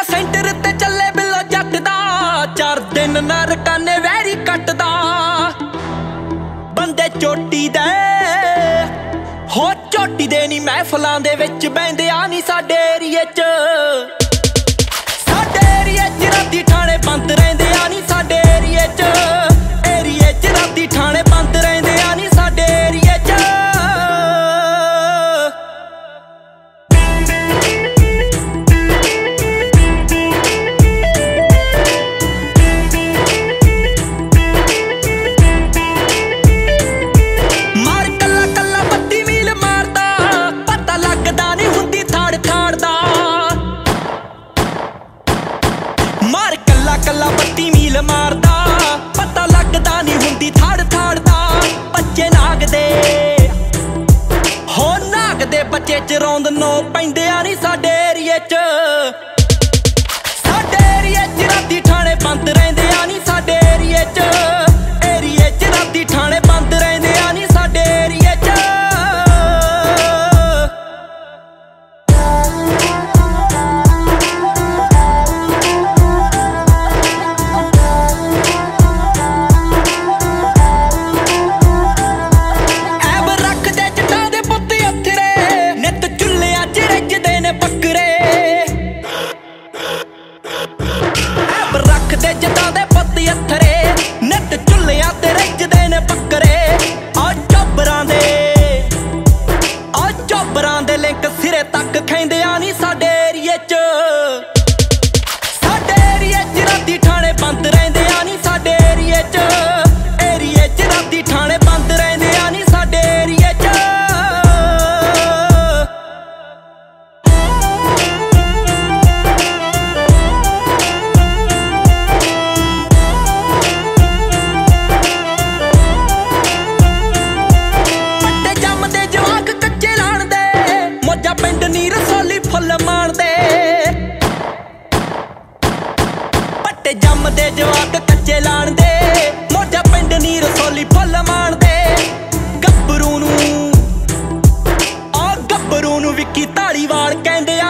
centre ते चले below जट दा 4 दिन नरकाने वैरी कटदा बंदे चोटी दे हो चोटी दे नी महफलां दे विच बैंदे आ नी साडे एरिए च राती ठाणे बंद रहिंदे आ नी साडे एरिए च राती ठाणे बंद रहिंदे आ नी साडे एरिए च कल्ला बत्ती मील मारदा पता लगदा नहीं हुंदी थाड़ थाड़ दा बच्चे नाग दे हो नाग दे बच्चे च रौंद नो पैंदे आ नी साडे एरिए च राती ठाणे बंद रहिंदे आ नी साडे एरिए च राती ठाणे बंद रहिंदे आ नी साडे एरिए च जदा दे पत्ती अथरे नित चुल्लियां ते रिजदे ने बकरे आ चोबरां दे लिंक सिरे तक खैंदे आ नी साडे एरिए च राती ठाणे बंद रहिंदे आ नी साडे एरिए च राती ठाणे बंद रहिंदे आ नी साडे एरिए च पिंड नी रसोली फुल मारदे पट्टे जमदे जवाक कच्चे लाण दे मोजा पिंड नी रसोली फुल मारदे गब्बरू नू विक्की धालीवाल कहंदे